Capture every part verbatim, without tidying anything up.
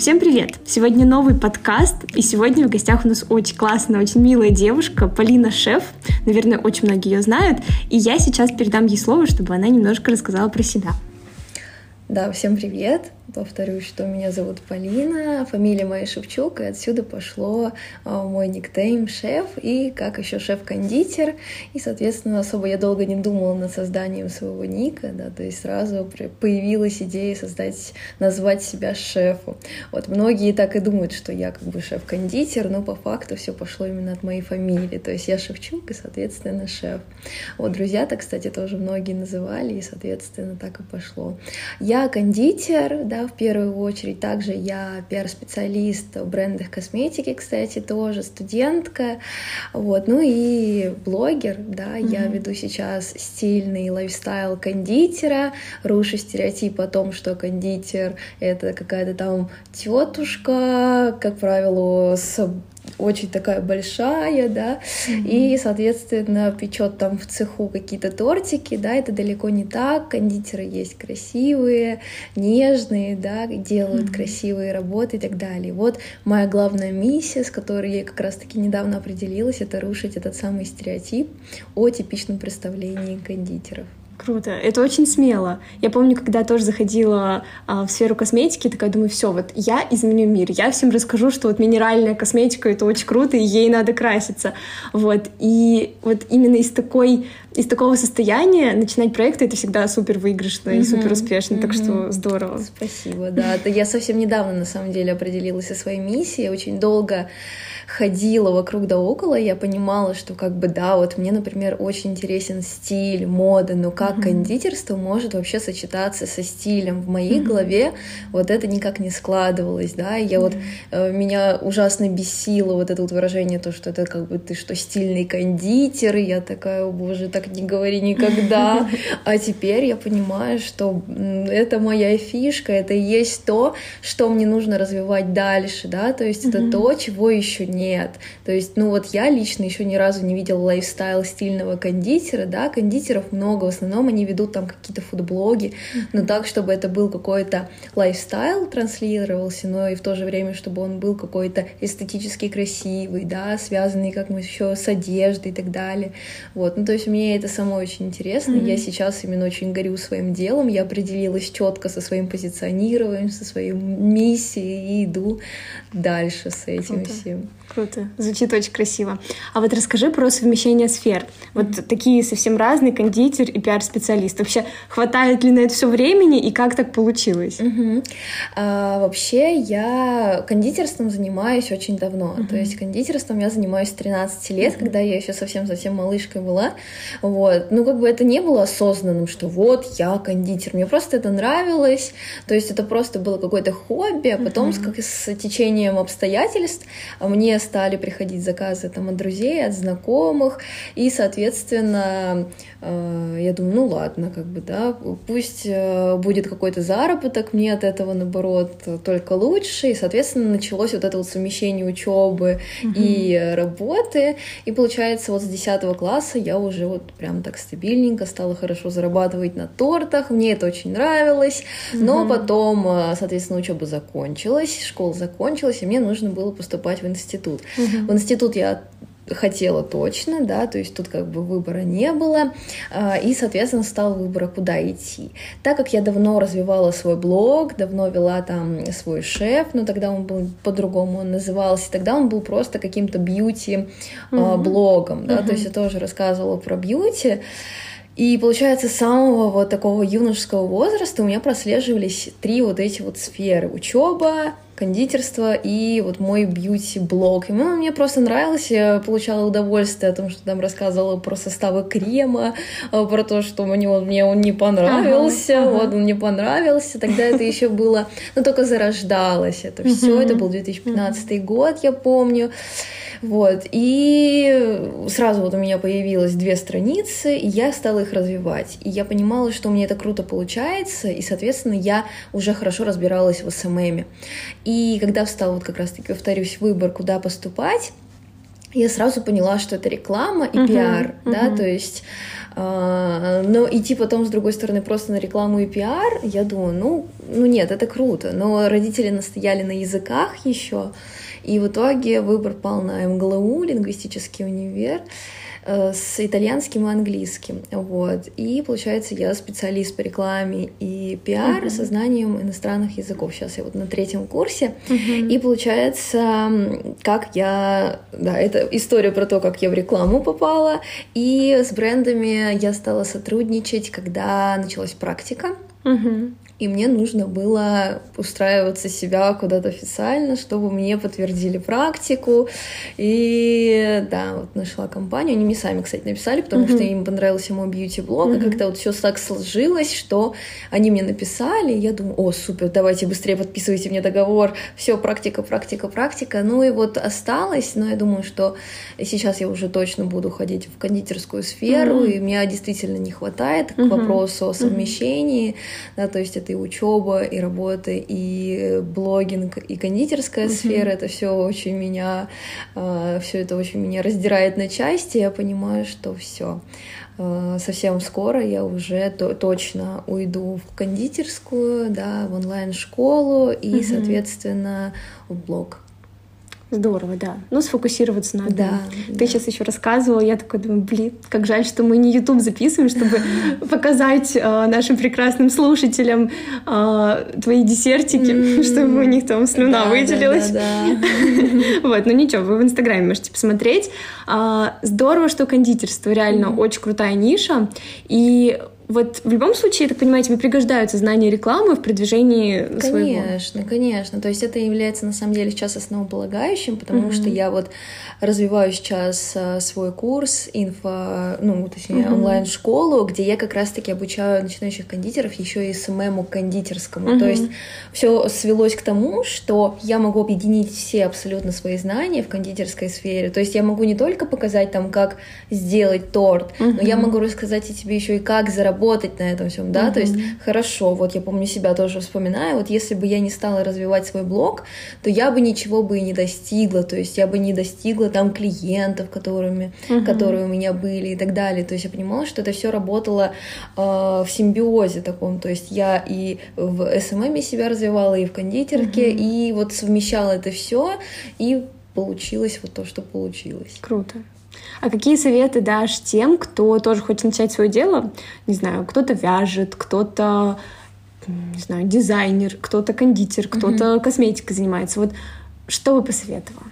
Всем привет! Сегодня новый подкаст, и сегодня в гостях у нас очень классная, очень милая девушка Полина Шеф. Наверное, очень многие ее знают, и я сейчас передам ей слово, чтобы она немножко рассказала про себя. Да, всем привет! Повторюсь, что меня зовут Полина, фамилия моя Шевчук, и отсюда пошло а, мой никнейм «Шеф», и как еще шеф-кондитер, и, соответственно, особо я долго не думала над созданием своего ника, да, то есть сразу появилась идея создать, назвать себя шефом. Вот многие так и думают, что я как бы шеф-кондитер, но по факту все пошло именно от моей фамилии, то есть я Шевчук и, соответственно, шеф. Вот друзья-то, кстати, тоже многие называли, и, соответственно, так и пошло. Я кондитер, да, в первую очередь. Также я пиар-специалист в брендах косметики, кстати, тоже студентка. Вот. Ну и блогер, да, mm-hmm. я веду сейчас стильный лайфстайл кондитера, рушу стереотип о том, что кондитер — это какая-то там тетушка, как правило, с очень такая большая, да, mm-hmm. и, соответственно, печет там в цеху какие-то тортики, да, это далеко не так, кондитеры есть красивые, нежные, да, делают mm-hmm. красивые работы и так далее. Вот моя главная миссия, с которой я как раз-таки недавно определилась, это рушить этот самый стереотип о типичном представлении кондитеров. Круто, это очень смело. Я помню, когда тоже заходила а, в сферу косметики, такая думаю, все, вот я изменю мир, я всем расскажу, что вот минеральная косметика — это очень круто, и ей надо краситься. Вот, и вот именно из такой, из такого состояния начинать проекты — это всегда супер выигрышно mm-hmm. и супер успешно, mm-hmm. так что здорово. Спасибо, да. Я совсем недавно, на самом деле, определилась со своей миссией, я очень долго ходила вокруг да около, и я понимала, что как бы да, вот мне, например, очень интересен стиль, мода, но как mm-hmm. кондитерство может вообще сочетаться со стилем? В моей mm-hmm. голове вот это никак не складывалось, да, и я mm-hmm. вот, э, меня ужасно бесило вот это вот выражение, то, что это как бы ты что, стильный кондитер, и я такая, о боже, так не говори никогда, а теперь я понимаю, что это моя фишка, это и есть то, что мне нужно развивать дальше, да, то есть mm-hmm. это то, чего еще нет. Нет, то есть, ну вот я лично еще ни разу не видела лайфстайл стильного кондитера, да, кондитеров много, в основном они ведут там какие-то фудблоги, mm-hmm. но так, чтобы это был какой-то лайфстайл, транслировался, но и в то же время, чтобы он был какой-то эстетически красивый, да, связанный как мы еще с одеждой и так далее, вот, ну то есть мне это самой очень интересно, mm-hmm. я сейчас именно очень горю своим делом, я определилась четко со своим позиционированием, со своей миссией и иду дальше с этим Круто. всем. Круто, звучит очень красиво. А вот расскажи про совмещение сфер. Вот mm-hmm. такие совсем разные, кондитер и пиар-специалист. Вообще, хватает ли на это все времени и как так получилось? Mm-hmm. А, вообще, я кондитерством занимаюсь очень давно. Mm-hmm. То есть кондитерством я занимаюсь с тринадцати лет, mm-hmm. когда я еще совсем-совсем малышкой была. Вот. Ну, как бы это не было осознанным, что вот я кондитер. Мне просто это нравилось. То есть это просто было какое-то хобби, а потом mm-hmm. как с течением обстоятельств мне стали приходить заказы там от друзей, от знакомых, и, соответственно, э, я думаю, ну ладно, как бы, да, пусть э, будет какой-то заработок, мне от этого, наоборот, только лучше, и, соответственно, началось вот это вот совмещение учебы mm-hmm. и работы, и, получается, вот с десятого класса я уже вот прям так стабильненько стала хорошо зарабатывать на тортах, мне это очень нравилось, mm-hmm. но потом, соответственно, учеба закончилась, школа закончилась, и мне нужно было поступать в институт. Uh-huh. В институт я хотела точно, да, то есть тут как бы выбора не было, и, соответственно, стал выбор, куда идти. Так как я давно развивала свой блог, давно вела там свой шеф, но тогда он был по-другому он назывался, тогда он был просто каким-то бьюти-блогом, uh-huh. да, uh-huh. то есть я тоже рассказывала про бьюти. И, получается, с самого вот такого юношеского возраста у меня прослеживались три вот эти вот сферы: учеба, кондитерство и вот мой бьюти-блог. И ну, мне просто нравилось, я получала удовольствие о том, что там рассказывала про составы крема, про то, что мне он, мне он не понравился, ага, вот ага. он не понравился. Тогда это еще было, ну, только зарождалось это все. Это был две тысячи пятнадцатый год, я помню. Вот, и сразу вот у меня появилось две страницы, и я стала их развивать. И я понимала, что у меня это круто получается, и, соответственно, я уже хорошо разбиралась в эс эм эм. И когда встал, вот как раз-таки, повторюсь, выбор, куда поступать, я сразу поняла, что это реклама и uh-huh, пиар, uh-huh. да, то есть А, но идти потом, с другой стороны, просто на рекламу и пиар, я думаю, ну, ну нет, это круто. Но родители настояли на языках еще, и в итоге выбор пал на эм гэ эл у, лингвистический универ, с итальянским и английским, вот, и, получается, я специалист по рекламе и пиар uh-huh. со знанием иностранных языков, сейчас я вот на третьем курсе, uh-huh. и, получается, как я, да, это история про то, как я в рекламу попала, и с брендами я стала сотрудничать, когда началась практика, uh-huh. и мне нужно было устраиваться себя куда-то официально, чтобы мне подтвердили практику. И да, вот нашла компанию. Они мне сами, кстати, написали, потому mm-hmm. что им понравился мой бьюти-блог. Mm-hmm. И как-то вот все так сложилось, что они мне написали. И я думаю, о, супер, давайте быстрее подписывайте мне договор. Все, практика, практика, практика. Ну и вот осталось. Но я думаю, что сейчас я уже точно буду ходить в кондитерскую сферу. Mm-hmm. И мне действительно не хватает mm-hmm. к вопросу о совмещении. Mm-hmm. Да, то есть это и учеба, и работа, и блогинг, и кондитерская uh-huh. сфера, это все очень меня, э, все это очень меня раздирает на части. Я понимаю, что все, э, совсем скоро я уже то, точно уйду в кондитерскую, да, в онлайн-школу и, uh-huh. соответственно, в блог. Здорово, да. Ну, сфокусироваться надо. Да, Ты да. сейчас еще рассказывала, я такой думаю, блин, как жаль, что мы не YouTube записываем, чтобы показать э, нашим прекрасным слушателям э, твои десертики, mm-hmm. чтобы у них там слюна да, выделилась. Да, да, да. Вот, ну ничего, вы в Инстаграме можете посмотреть. А, здорово, что кондитерство реально mm-hmm. очень крутая ниша. И вот в любом случае, я так понимаю, тебе пригождаются знания рекламы в продвижении конечно, своего. Конечно, конечно. То есть это является на самом деле сейчас основополагающим, потому mm-hmm. что я вот развиваю сейчас свой курс инфо, ну, точнее, mm-hmm. онлайн-школу, где я как раз-таки обучаю начинающих кондитеров еще и эс эм эм кондитерскому. Mm-hmm. То есть все свелось к тому, что я могу объединить все абсолютно свои знания в кондитерской сфере. То есть я могу не только показать там, как сделать торт, mm-hmm. но я могу рассказать и тебе еще и как заработать работать на этом всем, да, mm-hmm. то есть хорошо, вот я помню себя тоже вспоминаю, вот если бы я не стала развивать свой блог, то я бы ничего бы и не достигла, то есть я бы не достигла там клиентов, которыми, mm-hmm. которые у меня были и так далее, то есть я понимала, что это все работало э, в симбиозе таком, то есть я и в эс эм эм себя развивала, и в кондитерке, mm-hmm. и вот совмещала это все, и получилось вот то, что получилось. Круто. А какие советы дашь тем, кто тоже хочет начать свое дело? Не знаю, кто-то вяжет, кто-то, не знаю, дизайнер, кто-то кондитер, кто-то mm-hmm. косметикой занимается. Вот что бы посоветовала?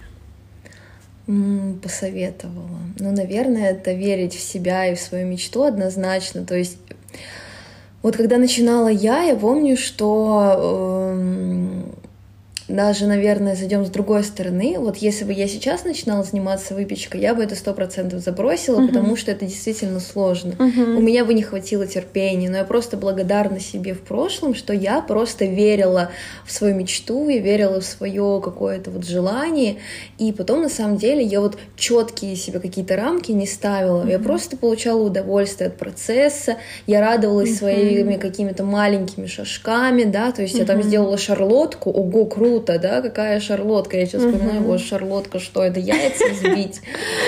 Mm, посоветовала. Ну, наверное, это верить в себя и в свою мечту однозначно. То есть вот когда начинала я, я помню, что... Э- Даже, наверное, зайдем с другой стороны. Вот если бы я сейчас начинала заниматься выпечкой, я бы это сто процентов забросила, uh-huh. потому что это действительно сложно. Uh-huh. У меня бы не хватило терпения, но я просто благодарна себе в прошлом, что я просто верила в свою мечту, я верила в свое какое-то вот желание, и потом, на самом деле, я вот четкие себе какие-то рамки не ставила. Uh-huh. Я просто получала удовольствие от процесса, я радовалась uh-huh. своими какими-то маленькими шажками, да, то есть uh-huh. я там сделала шарлотку, ого, круто, да, какая шарлотка, я сейчас вспоминаю, вот шарлотка, что это, яйца взбить?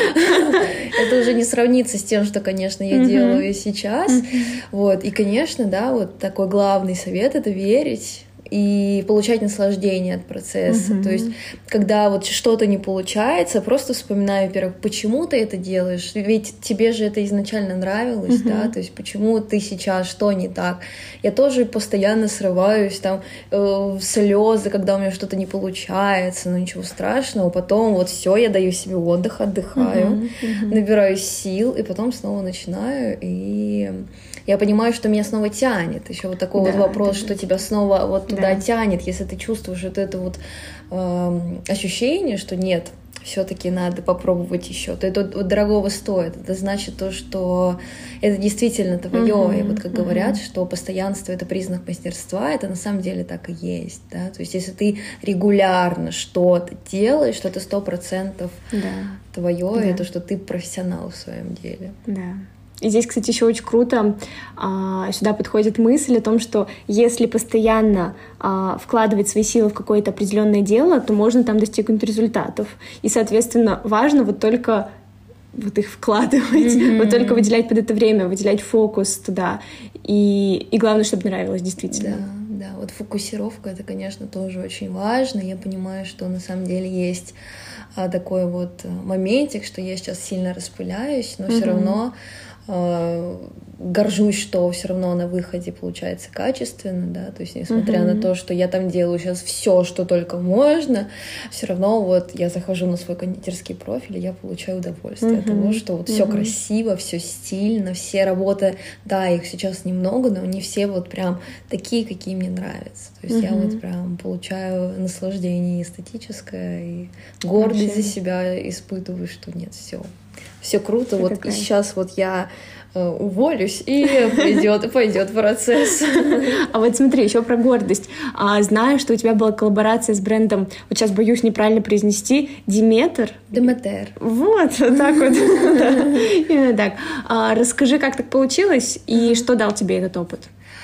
Это уже не сравнится с тем, что, конечно, я делаю сейчас, вот, и, конечно, да, вот такой главный совет — это верить и получать наслаждение от процесса. Mm-hmm. То есть, когда вот что-то не получается, просто вспоминаю, во-первых, почему ты это делаешь, ведь тебе же это изначально нравилось, mm-hmm. да, то есть почему ты сейчас, что не так. Я тоже постоянно срываюсь, там, э, слезы, когда у меня что-то не получается, но ничего страшного, потом вот все, я даю себе отдых, отдыхаю, mm-hmm. Mm-hmm. набираюсь сил, и потом снова начинаю, и... я понимаю, что меня снова тянет. Еще вот такой да, вот вопрос, да, что тебя снова вот туда да. тянет, если ты чувствуешь вот это вот э, ощущение, что нет, все-таки надо попробовать еще. То это вот дорогого стоит. Это значит то, что это действительно твое. Uh-huh, и вот как uh-huh. говорят, что постоянство — это признак мастерства, это на самом деле так и есть. Да? То есть если ты регулярно что-то делаешь, что это сто процентов да. твое, да. и то, что ты профессионал в своем деле. Да. И здесь, кстати, еще очень круто а, сюда подходит мысль о том, что если постоянно а, вкладывать свои силы в какое-то определенное дело, то можно там достигнуть результатов. И, соответственно, важно вот только вот их вкладывать, mm-hmm. вот только выделять под это время, выделять фокус туда. И, и главное, чтобы нравилось, действительно. Да, да, вот фокусировка, это, конечно, тоже очень важно. Я понимаю, что на самом деле есть а, такой вот моментик, что я сейчас сильно распыляюсь, но mm-hmm. все равно а, горжусь, что все равно на выходе получается качественно, да, то есть несмотря mm-hmm. на то, что я там делаю сейчас все, что только можно, все равно вот я захожу на свой кондитерский профиль, и я получаю удовольствие mm-hmm. от того, что вот mm-hmm. все красиво, все стильно, все работы, да, их сейчас немного, но они все вот прям такие, какие мне нравятся. То есть mm-hmm. я вот прям получаю наслаждение эстетическое и гордость Вообще. за себя испытываю, что нет, все, все круто. Вот какая? И сейчас вот я уволюсь, и пойдет, пойдет процесс. А вот смотри, еще про гордость. А, знаю, что у тебя была коллаборация с брендом, вот сейчас боюсь неправильно произнести, Диметр. Деметер. Вот, вот так вот. Именно так. Расскажи, как так получилось, и что дал тебе этот опыт?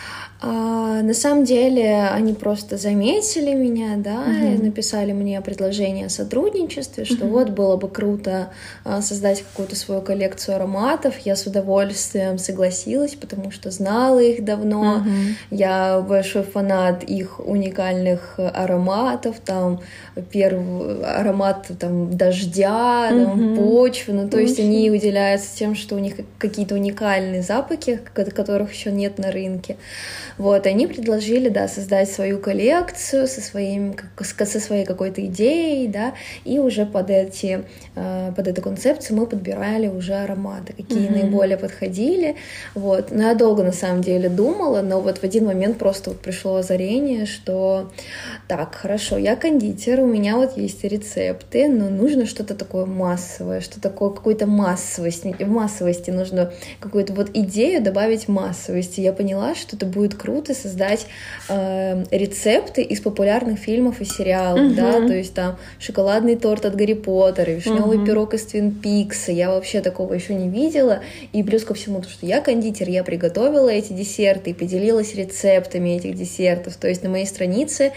А, на самом деле они просто заметили меня, да, uh-huh. и написали мне предложение о сотрудничестве, что uh-huh. вот было бы круто а, создать какую-то свою коллекцию ароматов. Я с удовольствием согласилась, потому что знала их давно. Uh-huh. Я большой фанат их уникальных ароматов, там первый аромат там дождя, uh-huh. там, почвы, ну то uh-huh. есть они выделяются тем, что у них какие-то уникальные запахи, которых еще нет на рынке. Вот, они предложили, да, создать свою коллекцию со, своим, со своей какой-то идеей, да, и уже под, эти, под эту концепцию мы подбирали уже ароматы, какие mm-hmm. наиболее подходили, вот. Но я долго, на самом деле, думала, но вот в один момент просто вот пришло озарение, что так, хорошо, я кондитер, у меня вот есть рецепты, но нужно что-то такое массовое, что такое, какой-то массовости, в массовости нужно какую-то вот идею добавить массовости. Я поняла, что это будет круто создать э, рецепты из популярных фильмов и сериалов, uh-huh. да, то есть там шоколадный торт от Гарри Поттера, вишневый uh-huh. пирог из Твин Пикса, я вообще такого еще не видела, и плюс ко всему, то, что я кондитер, я приготовила эти десерты и поделилась рецептами этих десертов, то есть на моей странице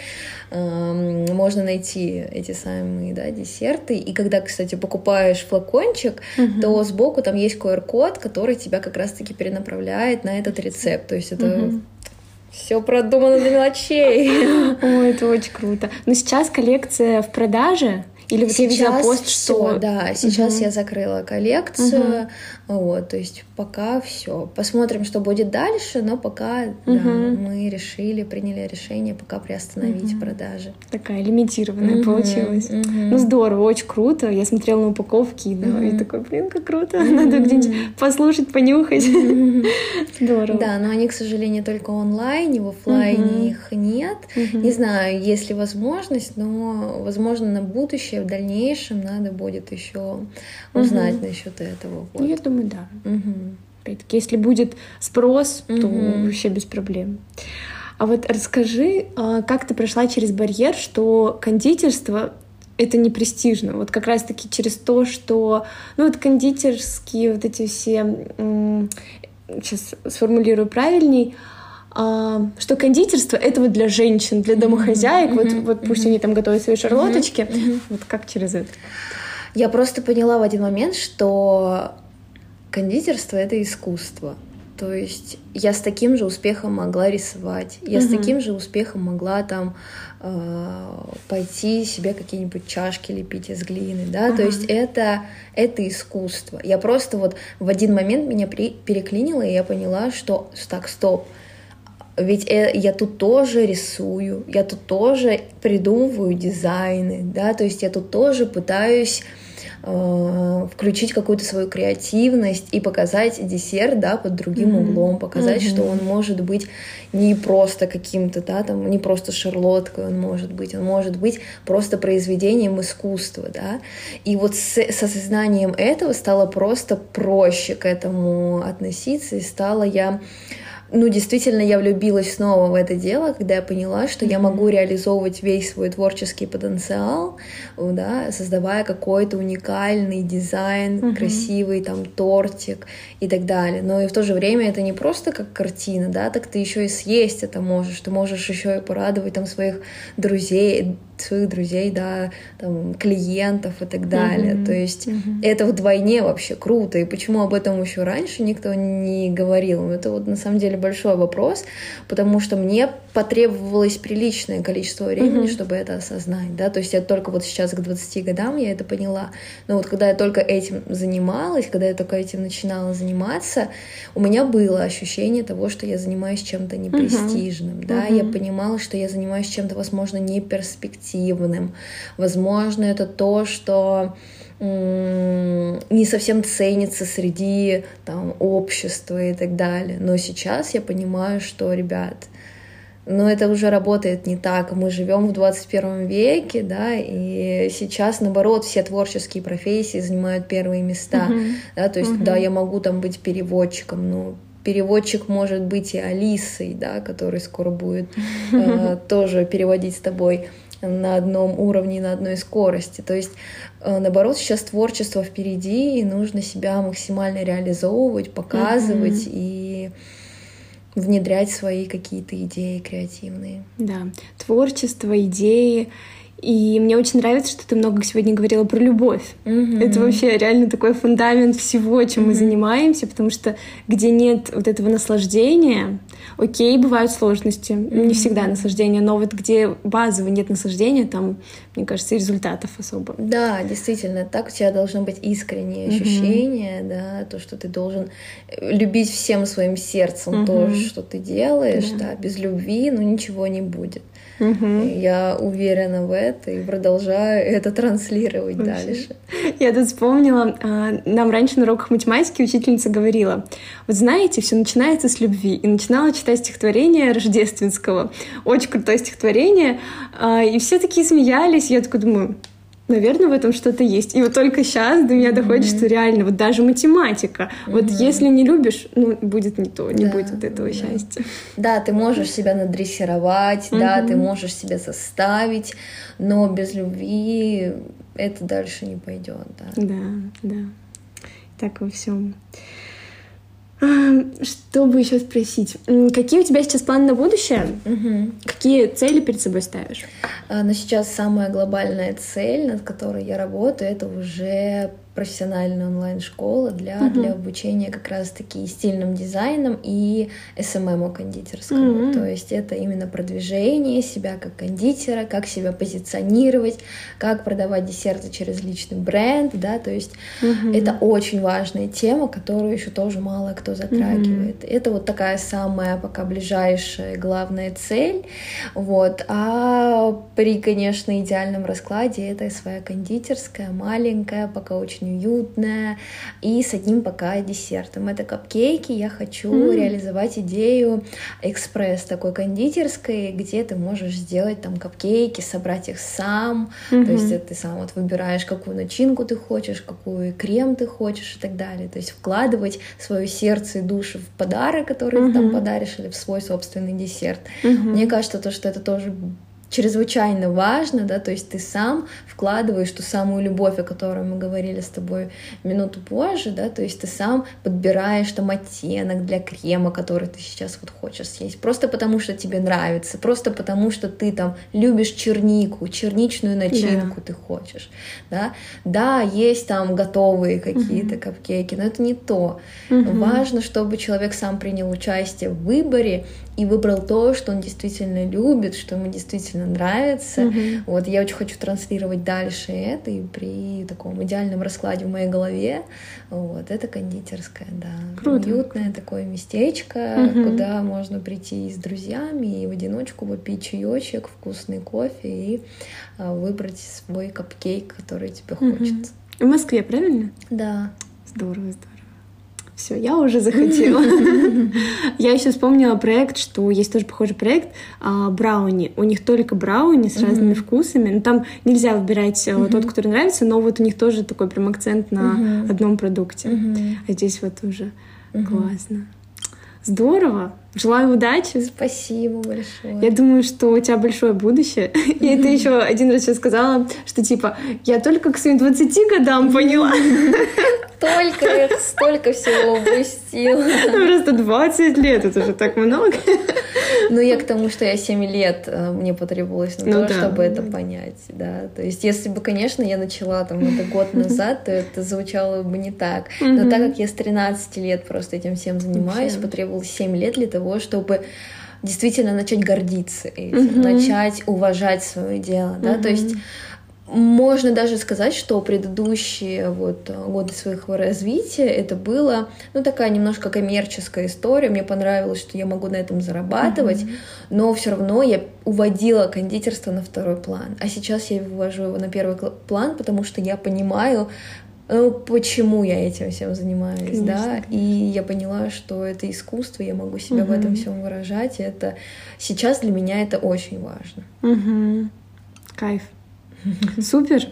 э, можно найти эти самые, да, десерты, и когда, кстати, покупаешь флакончик, uh-huh. то сбоку там есть ку ар код, который тебя как раз-таки перенаправляет на этот рецепт, то есть это uh-huh. все продумано до мелочей. Ой, это очень круто. Но сейчас коллекция в продаже? Или вот сейчас я видела пост, что... Да, сейчас угу. я закрыла коллекцию, угу. вот, то есть пока все. Посмотрим, что будет дальше, но пока угу. да, мы решили, приняли решение пока приостановить угу. продажи. Такая лимитированная угу. получилась. Угу. Ну здорово, очень круто. Я смотрела на упаковки и, угу. и такой, блин, как круто. Угу. Надо где-нибудь послушать, понюхать. Угу. Здорово. Да, но они, к сожалению, только онлайн, в офлайне угу. их нет. Угу. Не знаю, есть ли возможность, но, возможно, на будущее в дальнейшем надо будет еще узнать угу. насчет этого. Вот. Ну, я думаю, да. Угу. Опять-таки, если будет спрос, то угу. вообще без проблем. А вот расскажи, как ты прошла через барьер, что кондитерство — это не престижно. Вот как раз-таки через то, что... Ну вот кондитерские вот эти все... Сейчас сформулирую правильней. Что кондитерство — это вот для женщин, для домохозяек, mm-hmm. вот, вот пусть mm-hmm. они там готовят свои шарлоточки, mm-hmm. вот как через это? Я просто поняла в один момент, что кондитерство — это искусство. То есть я с таким же успехом могла рисовать, я mm-hmm. с таким же успехом могла там э, пойти себе какие-нибудь чашки лепить из глины, да, uh-huh. то есть это, это искусство. Я просто вот в один момент меня при, переклинило, и я поняла, что так, стоп, ведь я тут тоже рисую, я тут тоже придумываю дизайны, да, то есть я тут тоже пытаюсь э, включить какую-то свою креативность и показать десерт, да, под другим mm-hmm. углом, показать, mm-hmm. что он может быть не просто каким-то, да, там, не просто шарлоткой он может быть, он может быть просто произведением искусства, да, и вот с, с осознанием этого стало просто проще к этому относиться, и стала я ну, действительно, я влюбилась снова в это дело, когда я поняла, что mm-hmm. я могу реализовывать весь свой творческий потенциал, да, создавая какой-то уникальный дизайн, mm-hmm. красивый там тортик и так далее. Но и в то же время это не просто как картина, да, так ты еще и съесть это можешь, ты можешь еще и порадовать там своих друзей, своих друзей, да, там, клиентов и так далее. Mm-hmm. То есть mm-hmm. это вдвойне вообще круто. И почему об этом еще раньше никто не говорил? Это вот на самом деле большой вопрос, потому что мне потребовалось приличное количество времени, mm-hmm. чтобы это осознать, да, то есть я только вот сейчас к двадцати годам я это поняла. Но вот когда я только этим занималась, когда я только этим начинала заниматься, у меня было ощущение того, что я занимаюсь чем-то непрестижным, mm-hmm. да, mm-hmm. я понимала, что я занимаюсь чем-то, возможно, неперспективным, возможно, это то, что не совсем ценится среди там, общества и так далее. Но сейчас я понимаю, что, ребят, но это уже работает не так. Мы живем в двадцать первом веке, да, и сейчас, наоборот, все творческие профессии занимают первые места. Uh-huh. Да, то есть, uh-huh. да, я могу там быть переводчиком, но переводчик может быть и Алисой, да, который скоро будет uh-huh. э, тоже переводить с тобой на одном уровне, на одной скорости. То есть, наоборот, сейчас творчество впереди, и нужно себя максимально реализовывать, показывать mm-hmm. и внедрять свои какие-то идеи креативные. Да, творчество, идеи. И мне очень нравится, что ты много сегодня говорила про любовь. Mm-hmm. Это вообще реально такой фундамент всего, чем mm-hmm. мы занимаемся, потому что где нет вот этого наслаждения, окей, бывают сложности, mm-hmm. не всегда наслаждение, но вот где базово нет наслаждения, там, мне кажется, и результатов особо. Да, действительно, так у тебя должно быть искреннее ощущение, mm-hmm. да, то, что ты должен любить всем своим сердцем mm-hmm. то, что ты делаешь, yeah. да, без любви, ну, ничего не будет. Mm-hmm. Я уверена в этом и продолжаю это транслировать Вообще. Дальше. Я тут вспомнила, нам раньше на уроках математики учительница говорила, вот знаете, все начинается с любви. И начинала читать стихотворение Рождественского. Очень крутое стихотворение. И все такие смеялись. Я такой думаю, наверное, в этом что-то есть. И вот только сейчас до меня доходит, mm-hmm. что реально, вот даже математика, mm-hmm. вот если не любишь, ну, будет не то, не да, будет вот этого да. счастья. Да, ты можешь себя надрессировать, mm-hmm. да, ты можешь себя заставить, но без любви это дальше не пойдет. Да, да. да. Так во всем. Что бы еще спросить? Какие у тебя сейчас планы на будущее? Угу. Какие цели перед собой ставишь? Но сейчас самая глобальная цель, над которой я работаю, это уже профессиональная онлайн-школа для, uh-huh. для обучения как раз-таки стильным дизайном и эс эм эм кондитерскому. Uh-huh. То есть это именно продвижение себя как кондитера, как себя позиционировать, как продавать десерты через личный бренд, да, то есть uh-huh. это очень важная тема, которую еще тоже мало кто затрагивает. Uh-huh. Это вот такая самая пока ближайшая главная цель, вот, а при, конечно, идеальном раскладе это своя кондитерская, маленькая, пока очень уютная, и с одним пока десертом. Это капкейки. Я хочу mm. реализовать идею экспресс такой кондитерской, где ты можешь сделать там капкейки, собрать их сам. Mm-hmm. То есть ты сам вот выбираешь, какую начинку ты хочешь, какой крем ты хочешь и так далее. То есть вкладывать свое сердце и душу в подарок, который mm-hmm. ты там подаришь, или в свой собственный десерт. Mm-hmm. Мне кажется, то, что это тоже чрезвычайно важно, да, то есть ты сам вкладываешь ту самую любовь, о которой мы говорили с тобой минуту позже, да, то есть ты сам подбираешь там оттенок для крема, который ты сейчас вот хочешь съесть, просто потому что тебе нравится, просто потому что ты там любишь чернику, черничную начинку yeah. ты хочешь, да, да, есть там готовые какие-то uh-huh. капкейки, но это не то. Uh-huh. Важно, чтобы человек сам принял участие в выборе и выбрал то, что он действительно любит, что ему действительно нравится. Mm-hmm. Вот я очень хочу транслировать дальше это, и при таком идеальном раскладе в моей голове, вот, это кондитерская, да. Круто. Уютное такое местечко, mm-hmm. куда можно прийти и с друзьями, и в одиночку попить чаечек, вкусный кофе и а, выбрать свой капкейк, который тебе mm-hmm. хочется. В Москве, правильно? Да. Здорово, здорово. Все, я уже захотела. Я еще вспомнила проект, что есть тоже похожий проект брауни. У них только брауни с разными вкусами. Но там нельзя выбирать тот, который нравится, но вот у них тоже такой прям акцент на одном продукте. А здесь вот уже классно. Здорово. Желаю удачи. Спасибо большое. Я думаю, что у тебя большое будущее. И ты еще один раз сейчас сказала, что типа я только к своим двадцати годам поняла. Только я столько всего упустила. Просто двадцать лет, это же так много. Ну, я к тому, что я семь лет мне потребовалось на ну, то, да. чтобы это понять, да. То есть, если бы, конечно, я начала там это год назад, то это звучало бы не так. Но так как я с тринадцати лет просто этим всем занимаюсь, okay. потребовалось семь лет для того, чтобы действительно начать гордиться этим, uh-huh. начать уважать свое дело, да. Uh-huh. То есть можно даже сказать, что предыдущие вот годы своего развития это было, ну, такая немножко коммерческая история. Мне понравилось, что я могу на этом зарабатывать, mm-hmm. но все равно я уводила кондитерство на второй план. А сейчас я вывожу его на первый план, потому что я понимаю, ну, почему я этим всем занимаюсь, конечно, да, конечно. И я поняла, что это искусство, я могу себя mm-hmm. в этом всем выражать, и это сейчас для меня это очень важно. Mm-hmm. Кайф. Супер.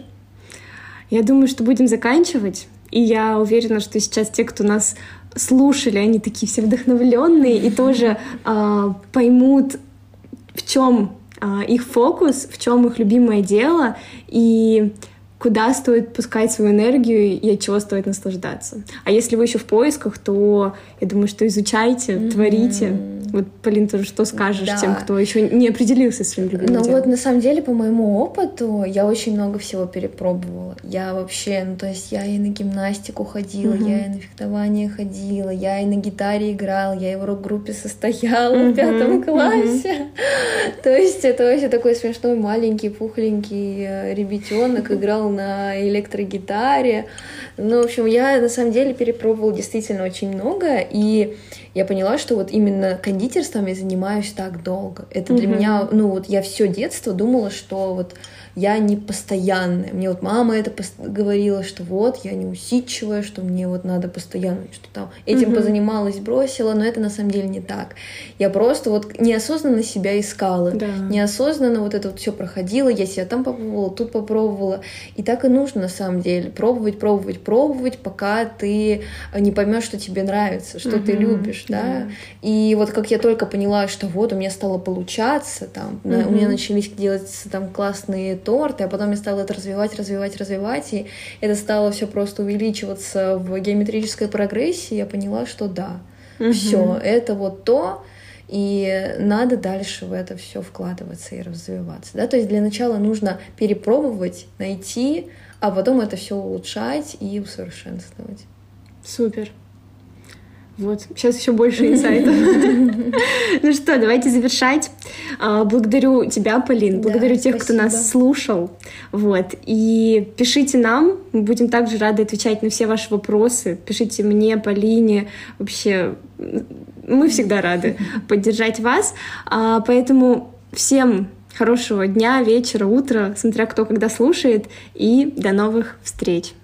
Я думаю, что будем заканчивать. И я уверена, что сейчас те, кто нас слушали, они такие все вдохновленные и тоже а, поймут, в чем а, их фокус, в чем их любимое дело и куда стоит пускать свою энергию и от чего стоит наслаждаться. А если вы еще в поисках, то я думаю, что изучайте, mm-hmm. творите. Вот, Полин, тоже что скажешь да. тем, кто еще не определился с своим любимым Ну делом? вот, на самом деле, по моему опыту, я очень много всего перепробовала. Я вообще, ну то есть я и на гимнастику ходила, mm-hmm. я и на фехтование ходила, я и на гитаре играла, я и в рок-группе состояла mm-hmm. в пятом классе. Mm-hmm. То есть это вообще такой смешной маленький пухленький ребятенок играл на электрогитаре. Ну, в общем, я на самом деле перепробовала действительно очень много, и я поняла, что вот именно кондитерством я занимаюсь так долго. Это для mm-hmm. меня, ну вот я все детство думала, что вот я не постоянная. Мне вот мама это говорила, что вот я не усидчивая, что мне вот надо постоянно, что там этим mm-hmm. позанималась, бросила, но это на самом деле не так. Я просто вот неосознанно себя искала, да. неосознанно вот это вот все проходило, я себя там попробовала, тут попробовала, и так и нужно на самом деле пробовать, пробовать, пробовать, пока ты не поймешь, что тебе нравится, что mm-hmm. ты любишь, да. да. И вот как я только поняла, что вот у меня стало получаться, там, mm-hmm. у меня начались делаться там классные торты, а потом я стала это развивать, развивать, развивать, и это стало все просто увеличиваться в геометрической прогрессии, я поняла, что да, угу. все, это вот то, и надо дальше в это все вкладываться и развиваться, да, то есть для начала нужно перепробовать, найти, а потом это все улучшать и усовершенствовать. Супер. Вот, сейчас еще больше инсайтов. Ну что, давайте завершать. Благодарю тебя, Полин, благодарю тех, кто нас слушал. Вот, и пишите нам, мы будем также рады отвечать на все ваши вопросы. Пишите мне, Полине, вообще, мы всегда рады поддержать вас. Поэтому всем хорошего дня, вечера, утра, смотря кто когда слушает, и до новых встреч.